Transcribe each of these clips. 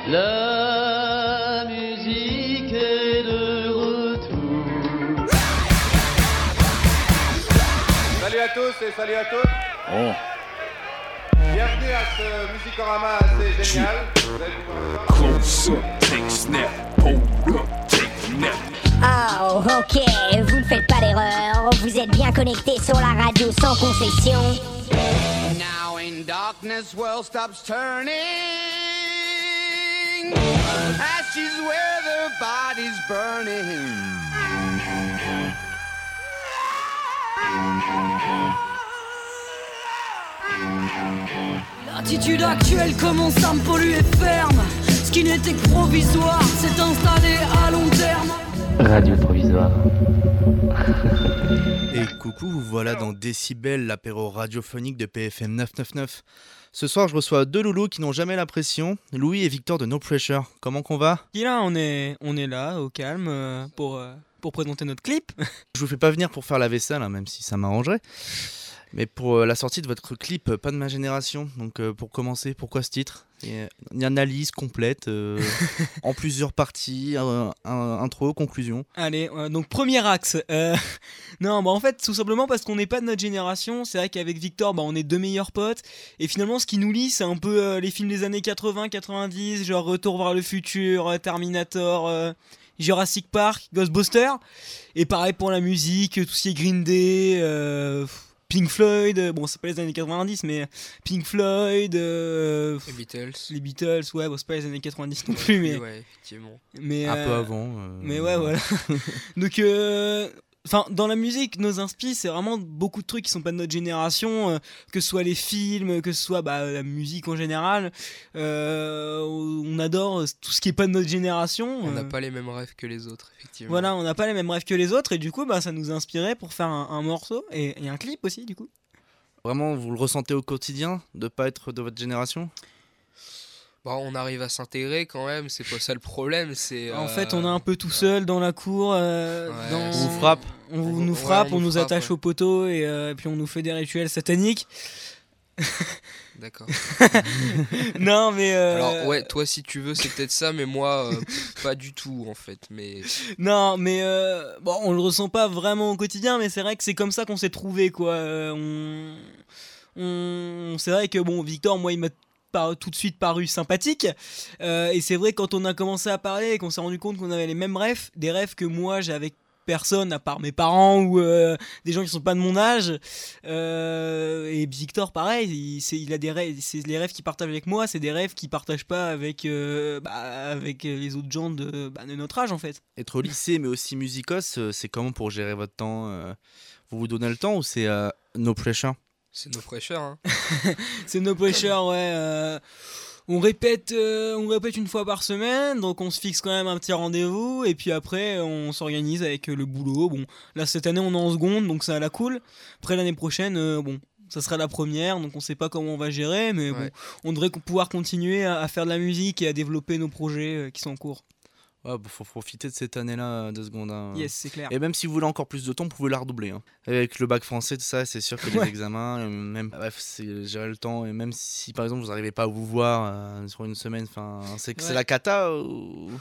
La musique est de retour. Salut à tous et salut à toutes. Oh. Bienvenue à ce musicorama assez génial. Vous allez pouvoir voir. Close up, take a snap, hold up, take a nap. Oh, ok, vous ne faites pas d'erreur. Vous êtes bien connectés sur la radio sans concession. Now in darkness, world stops turning. Ashes where the body's burning. L'attitude actuelle commence à me polluer ferme. Ce qui n'était que provisoire s'est installé à long terme. Radio provisoire. Et coucou, vous voilà dans Décibel, l'apéro radiophonique de PFM 999. Ce soir, je reçois deux loulous qui n'ont jamais la pression, Louis et Victor de No Pressure. Comment qu'on va ? Et là, on est là, au calme, pour présenter notre clip. Je vous fais pas venir pour faire la vaisselle, hein, même si ça m'arrangerait. Mais pour la sortie de votre clip, pas de ma génération. Donc pour commencer, pourquoi ce titre ? Une analyse complète, en plusieurs parties, intro, conclusion. Allez, donc premier axe. Non, en fait, tout simplement parce qu'on n'est pas de notre génération. C'est vrai qu'avec Victor, on est deux meilleurs potes. Et finalement, ce qui nous lie, c'est un peu les films des années 80, 90, genre Retour vers le futur, Terminator... Jurassic Park, Ghostbusters. Et pareil pour la musique, tout ce qui est Green Day... Pink Floyd, bon c'est pas les années 90 mais Pink Floyd, les Beatles, ouais bon, c'est pas les années 90 non plus mais ouais effectivement. Mais un peu avant. Mais ouais voilà. Donc enfin dans la musique nos inspi c'est vraiment beaucoup de trucs qui sont pas de notre génération, que ce soit les films, que ce soit la musique en général. On adore tout ce qui est pas de notre génération. On n'a pas les mêmes rêves que les autres effectivement. Voilà, on n'a pas les mêmes rêves que les autres et du coup ça nous a inspiré pour faire un morceau et un clip aussi du coup. Vraiment, vous le ressentez au quotidien de pas être de votre génération ? On arrive à s'intégrer quand même, c'est pas ça le problème. C'est, en fait, on est un peu tout seul dans la cour. On vous frappe. On nous frappe, on nous attache au poteau et puis on nous fait des rituels sataniques. D'accord. Non, mais. Alors, ouais, toi si tu veux, c'est peut-être ça, mais moi, pas du tout en fait. Mais... Non, mais on le ressent pas vraiment au quotidien, mais c'est vrai que c'est comme ça qu'on s'est trouvé quoi. C'est vrai que Victor, moi, il m'a tout de suite paru sympathique et c'est vrai quand on a commencé à parler et qu'on s'est rendu compte qu'on avait les mêmes rêves, des rêves que moi j'ai avec personne à part mes parents ou des gens qui sont pas de mon âge, et Victor pareil, il a des rêves, c'est les rêves qu'il partage avec moi, c'est des rêves qu'il partage pas avec avec les autres gens de notre âge en fait. Être au lycée mais aussi musicos, c'est comment pour gérer votre temps ? Vous vous donnez le temps ou c'est no pressure ? C'est No Pressure, hein. C'est No Pressure, ouais. On répète une fois par semaine, donc on se fixe quand même un petit rendez-vous, et puis après on s'organise avec le boulot. Bon, là cette année on est en seconde, donc ça a la cool. Après l'année prochaine, ça sera la première, donc on sait pas comment on va gérer, mais ouais. On devrait pouvoir continuer à faire de la musique et à développer nos projets qui sont en cours. Ouais, faut profiter de cette année-là, 2 secondes. Hein. Yes, c'est clair. Et même si vous voulez encore plus de temps, vous pouvez la redoubler. Hein. Avec le bac français, tout ça, c'est sûr que les examens, même, bref, c'est gérer le temps. Et même si, par exemple, vous n'arrivez pas à vous voir sur une semaine, c'est que c'est la cata ou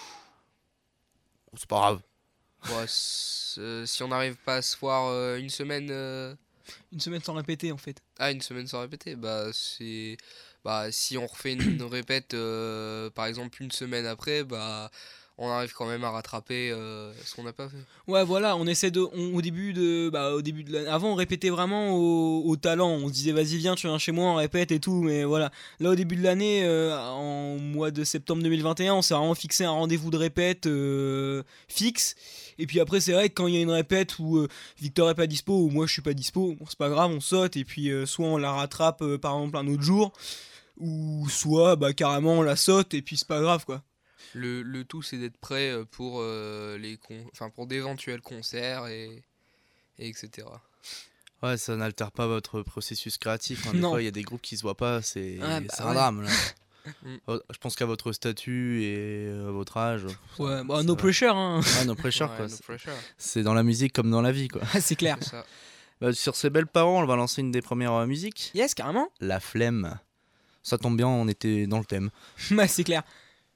c'est pas grave. Ouais, si on n'arrive pas à se voir une semaine... Une semaine sans répéter, en fait. Ah, une semaine sans répéter, c'est... si on refait une répète, par exemple, une semaine après, on arrive quand même à rattraper ce qu'on n'a pas fait. Ouais, voilà, on essaie au début de l'année. Avant, on répétait vraiment au talent. On se disait, vas-y, viens, tu viens chez moi, on répète et tout. Mais voilà, là, au début de l'année, en mois de septembre 2021, on s'est vraiment fixé un rendez-vous de répète fixe. Et puis après, c'est vrai que quand il y a une répète où Victor est pas dispo ou moi je suis pas dispo, c'est pas grave, on saute. Et puis soit on la rattrape par exemple un autre jour, ou soit carrément on la saute et puis c'est pas grave quoi. Le tout c'est d'être prêt pour pour d'éventuels concerts et etc. Ouais, ça n'altère pas votre processus créatif. Hein. Des fois il y a des groupes qui se voient pas, c'est un drame là. Je pense qu'à votre statut et à votre âge. Ouais, no pressure hein. Ouais, no pressure quoi. No pressure. C'est dans la musique comme dans la vie quoi. C'est clair. C'est ça. Sur ces belles paroles, on va lancer une des premières musiques. Yes, carrément. La flemme. Ça tombe bien, on était dans le thème. Ouais, c'est clair.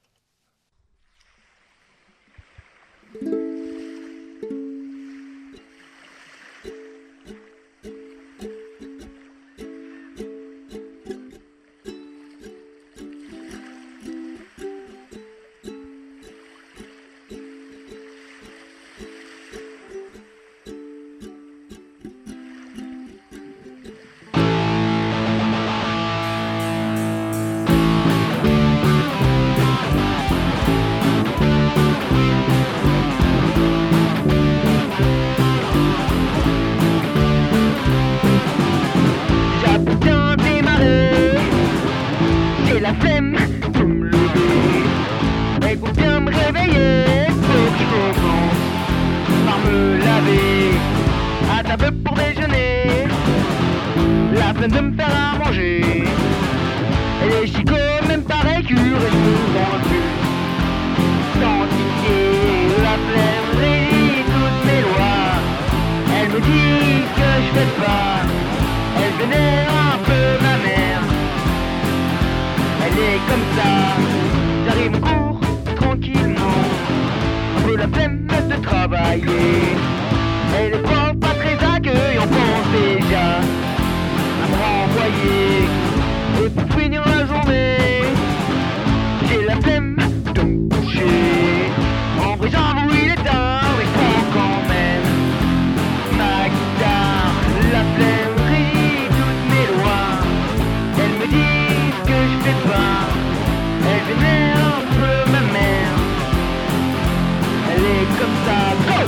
de me faire à manger. Et les chicots, même par écure, et je m'ouvre un peu. Sans pitié, la flemme régit toutes mes lois. Elle me dit que je fais pas, elle vénère un peu ma mère. Elle est comme ça, j'arrive au cours tranquillement. Un peu la flemme de travailler. Et les profs pas très accueillants pensent déjà à me renvoyer. Et pour finir la journée, j'ai la flemme de me coucher. En vrai j'avoue il est tard, mais je prends quand même ma guitare. La flemme régit toutes mes lois. Elle me dit ce que je fais pas, elle vénère un peu ma mère. Elle est comme ça, go!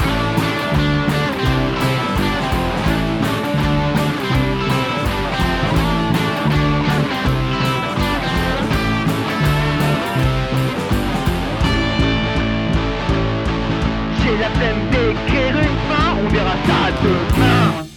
J'ai la flemme d'écrire une fin, on verra ça demain.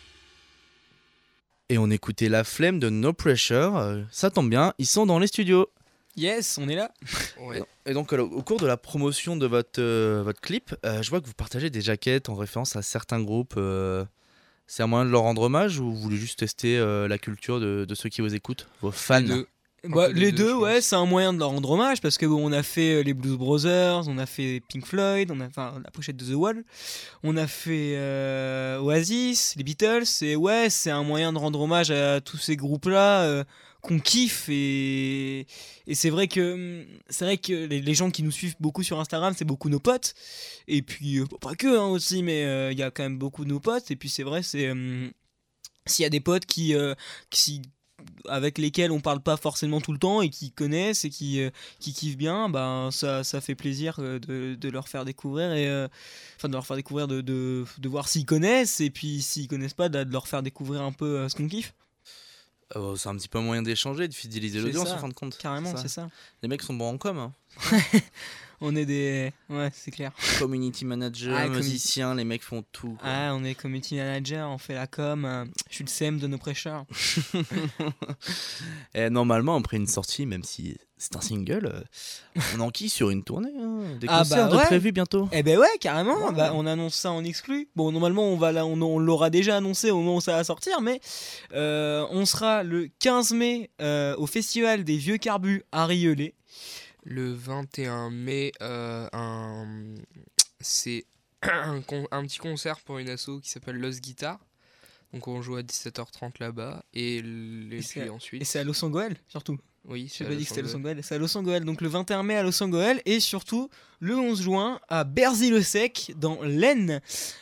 Et on écoutait La Flemme de No Pressure. Ça tombe bien, ils sont dans les studios. Yes, on est là. Ouais. Et donc au cours de la promotion de votre clip, je vois que vous partagez des jaquettes en référence à certains groupes. C'est un moyen de leur rendre hommage ou vous voulez juste tester la culture de ceux qui vous écoutent, vos fans? Les deux. Bah, peu les les deux, deux, je ouais, pense. c'est un moyen de leur rendre hommage parce que bon, on a fait les Blues Brothers, on a fait Pink Floyd, on a enfin la pochette de The Wall, on a fait Oasis, les Beatles, et ouais, c'est un moyen de rendre hommage à tous ces groupes-là qu'on kiffe et c'est vrai que les gens qui nous suivent beaucoup sur Instagram, c'est beaucoup nos potes et puis pas que hein, aussi, mais il y a quand même beaucoup de nos potes et puis c'est vrai, c'est s'il y a des potes qui avec lesquels on parle pas forcément tout le temps et qui connaissent et qui kiffent bien, ben ça fait plaisir de leur faire découvrir et enfin de leur faire découvrir de voir s'ils connaissent et puis s'ils connaissent pas de leur faire découvrir un peu ce qu'on kiffe. C'est un petit peu un moyen d'échanger, de fidéliser l'audience ça, en fin de compte. Carrément, c'est ça. Les mecs sont bons en com. Hein. On est des... Ouais, c'est clair. Community manager, musicien, les mecs font tout. Quoi. Ah, on est community manager, on fait la com. Je suis le CM de No Pressure. Et normalement, après une sortie, même si c'est un single, on enquille sur une tournée. Hein. Des concerts de prévus bientôt. Eh ben ouais, carrément. Ouais. Bah, on annonce ça en exclu. Bon, normalement, on l'aura déjà annoncé au moment où ça va sortir, mais on sera le 15 mai au Festival des Vieux Carbus à Rieulé. Le 21 mai, c'est un petit concert pour une asso qui s'appelle Lost Guitar. Donc on joue à 17h30 là-bas. Et puis ensuite... Et c'est à Los Angeles, surtout. Oui, c'est à Los Angeles. C'est à Los Angeles. Donc le 21 mai à Los Angeles. Et surtout, le 11 juin à Berzy-le-Sec, dans l'Aisne,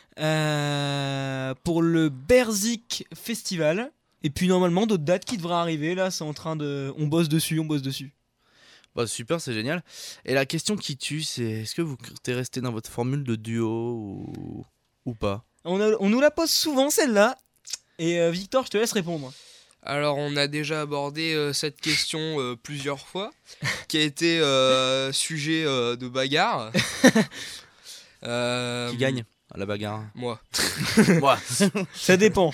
pour le Berzik Festival. Et puis normalement, d'autres dates qui devraient arriver. Là, c'est en train de... On bosse dessus. Bah, super, c'est génial. Et la question qui tue, c'est est-ce que vous êtes resté dans votre formule de duo ou pas? On nous la pose souvent celle-là. Et Victor, je te laisse répondre. Alors on a déjà abordé cette question plusieurs fois, qui a été sujet de bagarre. Qui gagne à la bagarre? Moi. Moi. Ça dépend.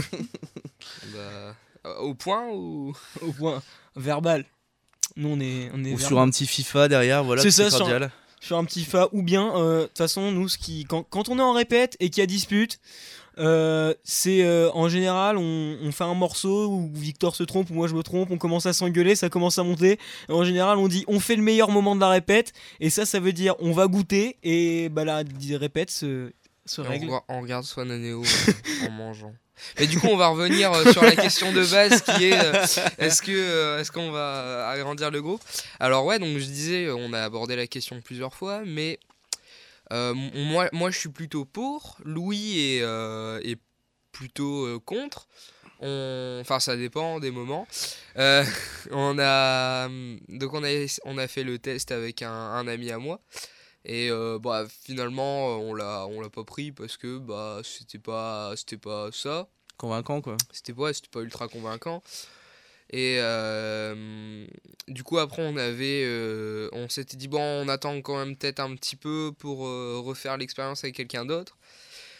Au point ou... Au point. Verbal. Nous on est ou verbal. Sur un petit FIFA derrière, voilà. C'est ça, sur un petit FIFA. Ou bien, de toute façon, nous, quand on est en répète et qu'il y a dispute, c'est en général, on fait un morceau où Victor se trompe ou moi je me trompe, on commence à s'engueuler, ça commence à monter. Et en général, on dit on fait le meilleur moment de la répète, et ça veut dire on va goûter, et bah la répète se règle. On regarde Swan Neo en mangeant. Mais du coup, on va revenir sur la question de base qui est est-ce qu'on va agrandir le groupe? Alors ouais, donc je disais, on a abordé la question plusieurs fois, mais moi je suis plutôt pour. Louis est plutôt contre. Enfin, ça dépend des moments. On a fait le test avec un ami à moi. Et finalement on l'a pas pris parce que c'était pas ça convaincant quoi. C'était pas ultra convaincant. Et du coup après on s'était dit bon, on attend quand même peut-être un petit peu pour refaire l'expérience avec quelqu'un d'autre.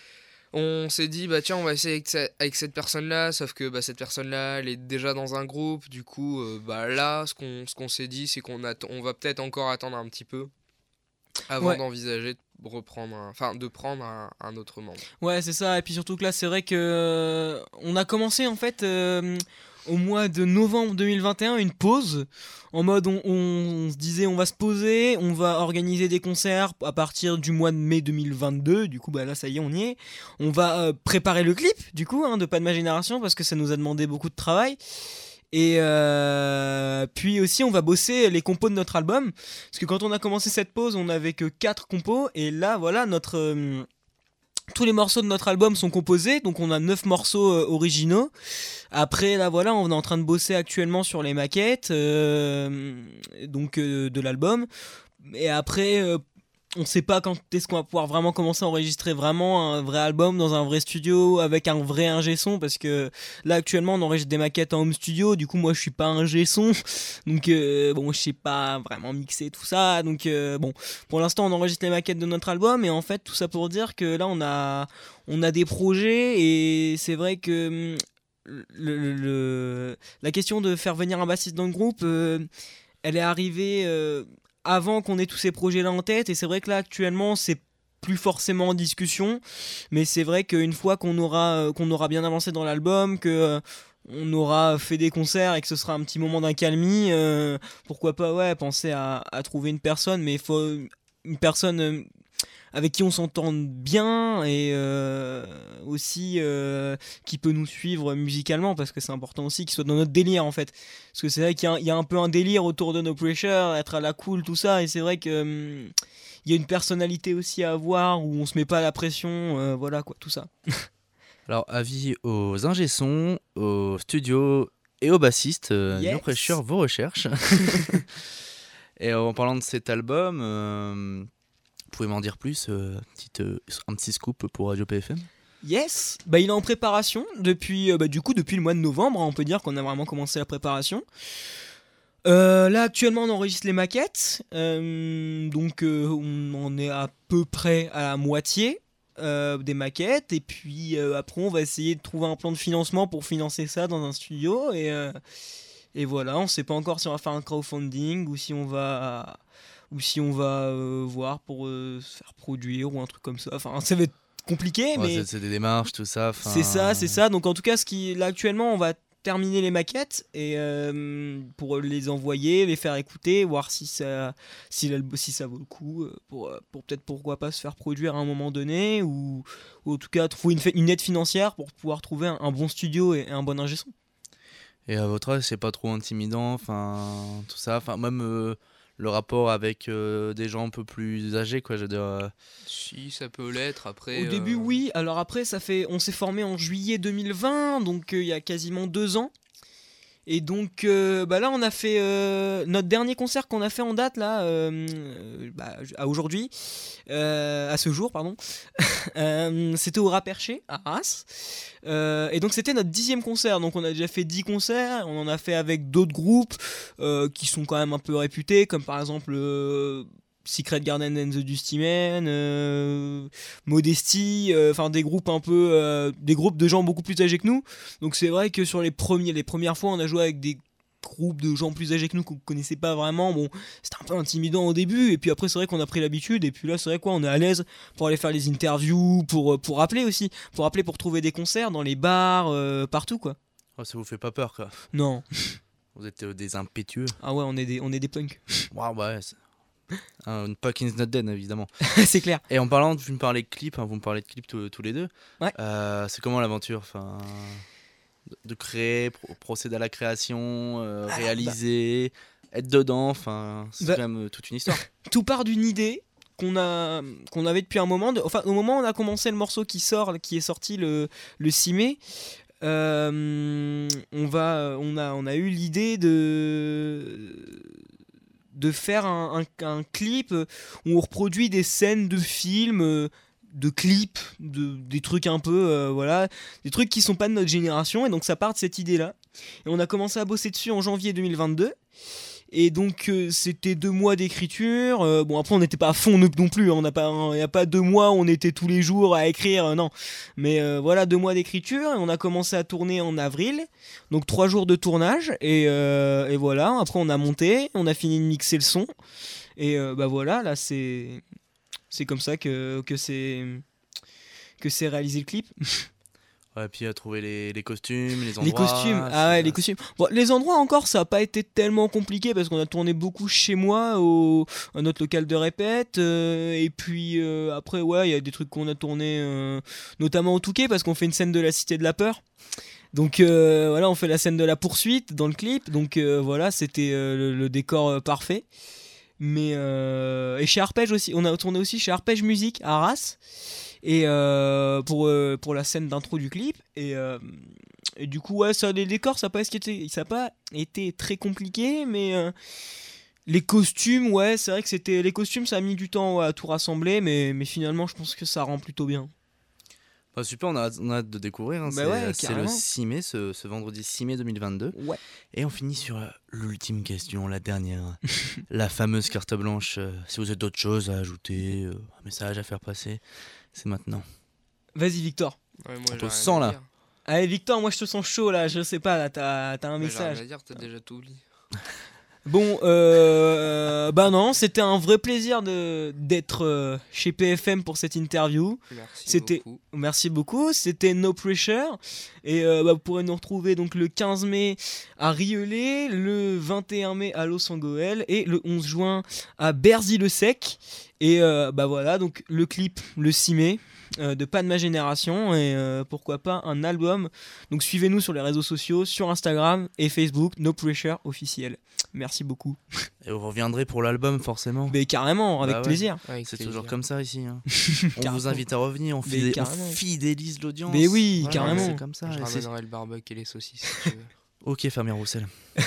On s'est dit, bah tiens, on va essayer avec cette personne-là, sauf que bah, cette personne-là, elle est déjà dans un groupe. Du coup, bah là, ce qu'on s'est dit, c'est qu'on va peut-être encore attendre un petit peu avant d'envisager de prendre un autre membre. Ouais, c'est ça. Et puis surtout que là, c'est vrai que on a commencé en fait au mois de novembre 2021 une pause. En mode, on se disait, on va se poser, on va organiser des concerts à partir du mois de mai 2022. Du coup, bah là, ça y est, on y est. On va préparer le clip, du coup, de Pas de ma génération, parce que ça nous a demandé beaucoup de travail. Et puis aussi on va bosser les compos de notre album, parce que quand on a commencé cette pause on n'avait que 4 compos, et là voilà tous les morceaux de notre album sont composés, donc on a 9 morceaux originaux. Après là voilà on est en train de bosser actuellement sur les maquettes de l'album, et après on sait pas quand est-ce qu'on va pouvoir vraiment commencer à enregistrer vraiment un vrai album dans un vrai studio avec un vrai ingé son, parce que là actuellement on enregistre des maquettes en home studio, du coup moi je suis pas ingé son, donc bon je sais pas vraiment mixer tout ça, donc bon pour l'instant on enregistre les maquettes de notre album, et en fait tout ça pour dire que là on a des projets, et c'est vrai que la question de faire venir un bassiste dans le groupe elle est arrivée avant qu'on ait tous ces projets-là en tête, et c'est vrai que là actuellement c'est plus forcément en discussion, mais c'est vrai qu'une fois qu'on aura bien avancé dans l'album, que on aura fait des concerts et que ce sera un petit moment d'accalmie, pourquoi pas penser à trouver une personne, mais il faut une personne avec qui on s'entend bien, et aussi qui peut nous suivre musicalement, parce que c'est important aussi qu'il soit dans notre délire en fait, parce que c'est vrai qu'il y a un peu un délire autour de No Pressure, être à la cool, tout ça, et c'est vrai que il y a une personnalité aussi à avoir où on se met pas la pression, voilà quoi, tout ça. Alors avis aux ingé-sons, aux studios et aux bassistes, No Pressure, vos recherches. Et en parlant de cet album, vous pouvez m'en dire plus, un petit scoop pour Radio PFM? Yes, il est en préparation depuis le mois de novembre, on peut dire qu'on a vraiment commencé la préparation. Là actuellement on enregistre les maquettes, donc on en est à peu près à la moitié des maquettes, et puis après on va essayer de trouver un plan de financement pour financer ça dans un studio, et voilà, on sait pas encore si on va faire un crowdfunding ou si on va voir pour se faire produire ou un truc comme ça. Enfin, ça va être compliqué, mais c'est des démarches, tout ça. C'est ça. Donc en tout cas, là actuellement, on va terminer les maquettes et pour les envoyer, les faire écouter, voir si ça vaut le coup, pour peut-être pourquoi pas se faire produire à un moment donné, ou en tout cas trouver une aide financière pour pouvoir trouver un bon studio et un bon ingé son. Et à votre avis, c'est pas trop intimidant, tout ça, même le rapport avec des gens un peu plus âgés, quoi, je veux dire. Si, ça peut l'être, après... Au début, oui. Alors après, on s'est formé en juillet 2020, donc il y a quasiment 2 ans. Et donc là, on a fait notre dernier concert qu'on a fait en date, là, à aujourd'hui, à ce jour, pardon. C'était au Rat Perché, à Arras. Et donc c'était notre 10e concert, donc on a déjà fait 10 concerts, on en a fait avec d'autres groupes qui sont quand même un peu réputés, comme par exemple Secret Garden and the Dusty Men, Modesty, des groupes des groupes de gens beaucoup plus âgés que nous. Donc c'est vrai que sur les premières fois on a joué avec des groupes de gens plus âgés que nous qu'on connaissait pas vraiment. Bon, c'était un peu intimidant au début, et puis après c'est vrai qu'on a pris l'habitude, et puis là c'est vrai on est à l'aise pour aller faire les interviews, pour appeler aussi, pour trouver des concerts dans les bars, partout quoi. Oh, ça vous fait pas peur, quoi? Non. Vous êtes des impétueux. Ah ouais, on est des punks. Waouh, ouais. Un Punk is not dead, évidemment. C'est clair. Et en parlant, vous me parlez de clips, vous me parlez de clips tous les deux. Ouais. C'est comment l'aventure, de créer, procéder à la création, réaliser, être dedans, c'est quand même toute une histoire. Tout part d'une idée qu'on avait depuis un moment. Au moment où on a commencé le morceau qui est sorti le 6 mai, on a eu l'idée de faire un clip où on reproduit des scènes de films, de clips, des trucs un peu, des trucs qui sont pas de notre génération, et donc ça part de cette idée-là. Et on a commencé à bosser dessus en janvier 2022. Et donc c'était 2 mois d'écriture. Bon, après on n'était pas à fond non plus, il n'y a pas 2 mois où on était tous les jours à écrire, non. Mais voilà, 2 mois d'écriture, et on a commencé à tourner en avril, donc 3 jours de tournage, et voilà, après on a monté, on a fini de mixer le son, et voilà, là c'est comme ça que c'est réalisé le clip. Ouais, puis à trouver les costumes, les endroits. Les costumes, les costumes. Bon, les endroits encore, ça n'a pas été tellement compliqué parce qu'on a tourné beaucoup chez moi, à notre local de répète. Et puis après, ouais, il y a des trucs qu'on a tourné, notamment au Touquet, parce qu'on fait une scène de la Cité de la Peur. Donc voilà, on fait la scène de la poursuite dans le clip. Donc voilà, c'était le décor parfait. Mais et chez Arpège aussi, on a tourné aussi chez Arpège Musique à Arras. Et pour la scène d'intro du clip, et du coup ouais, ça, les décors ça n'a pas été très compliqué, mais les costumes, ouais, c'est vrai que les costumes, ça a mis du temps à tout rassembler, mais finalement je pense que ça rend plutôt bien. Bah, super, on a hâte de découvrir, hein. C'est le 6 mai, ce vendredi 6 mai 2022. Ouais. Et on finit sur l'ultime question, la dernière, la fameuse carte blanche. Si vous avez d'autres choses à ajouter, un message à faire passer, c'est maintenant. Vas-y Victor. Ouais, moi, on te sent là. Allez Victor, moi je te sens chaud là, je sais pas, là t'as un message. J'ai rien à dire, t'as déjà tout dit. Bon, non, c'était un vrai plaisir d'être chez PFM pour cette interview. Merci beaucoup. C'était No Pressure. Et vous pourrez nous retrouver donc le 15 mai à Rieulé, le 21 mai à Los Angeles et le 11 juin à Berzy-le-Sec. Et voilà, donc le clip le 6 mai. De Pas de ma génération, et pourquoi pas un album. Donc suivez-nous sur les réseaux sociaux, sur Instagram et Facebook, No Pressure officiel. Merci beaucoup. Et vous reviendrez pour l'album forcément. Mais carrément, avec plaisir. C'est toujours comme ça ici, hein. On vous invite à revenir, on fidélise l'audience. Mais oui, voilà, carrément. C'est comme ça. Je ramènerai le barbecue et les saucisses si tu veux. Ok, Fermier Roussel.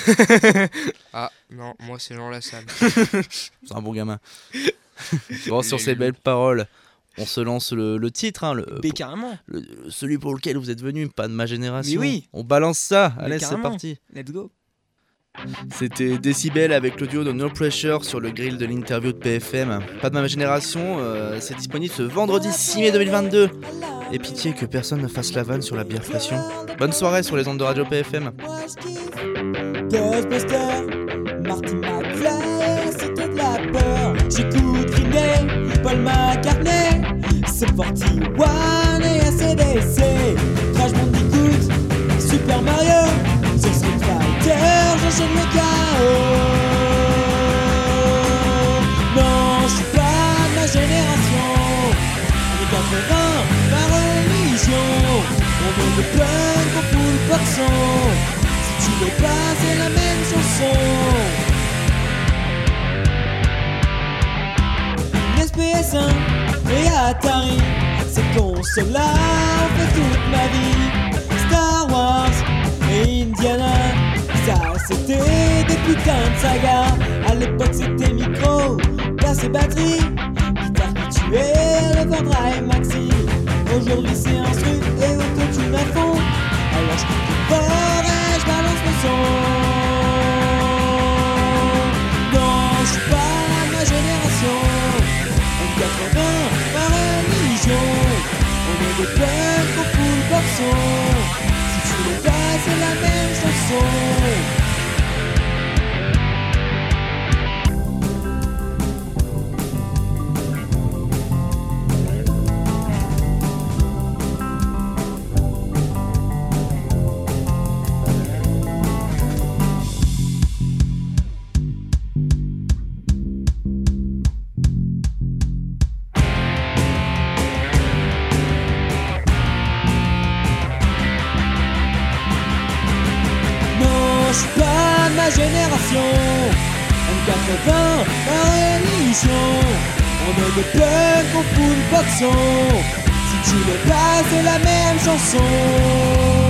Ah non, moi c'est Jean Lassalle. C'est un bon gamin. Bon, sur ces belles paroles, on se lance le titre, hein, carrément. Celui pour lequel vous êtes venu, Pas de ma génération. Mais oui. On balance ça. Allez, c'est parti. Let's go. C'était Décibel avec l'audio de No Pressure sur le grill de l'interview de PFM. Pas de ma génération, c'est disponible ce vendredi 6 mai 2022. Et pitié que personne ne fasse la vanne sur la bière pression. Bonne soirée sur les ondes de Radio PFM. Ghostbusters, Marty McFly, c'était de la peur. J'écoute Green Day, Paul McCartney, Sum 41 et AC/DC. Crash Bandicoot, Super Mario, The Street Fighter, j'enchaîne le chaos. Non, je suis pas de ma génération. Années 80, par religion. On met le punk au full boxon. Si tu veux pas, c'est la même chanson. PS1 et Atari, ces consoles-là ont fait toute ma vie. Star Wars et Indiana, ça c'était des putains de sagas. À l'époque c'était micro, basse et batterie, guitare qui tuait, l'overdrive maxi. Aujourd'hui c'est instru et autotune à fond. Alors je coupe fort et je balance le son. Non, je suis pas ma génération. 80 par religion, on est des punks au full boxon. Si tu veux pas, c'est la même chanson. Génération, M80, la religion. On est des punks au full boxon. Si tu veux pas, c'est la même chanson.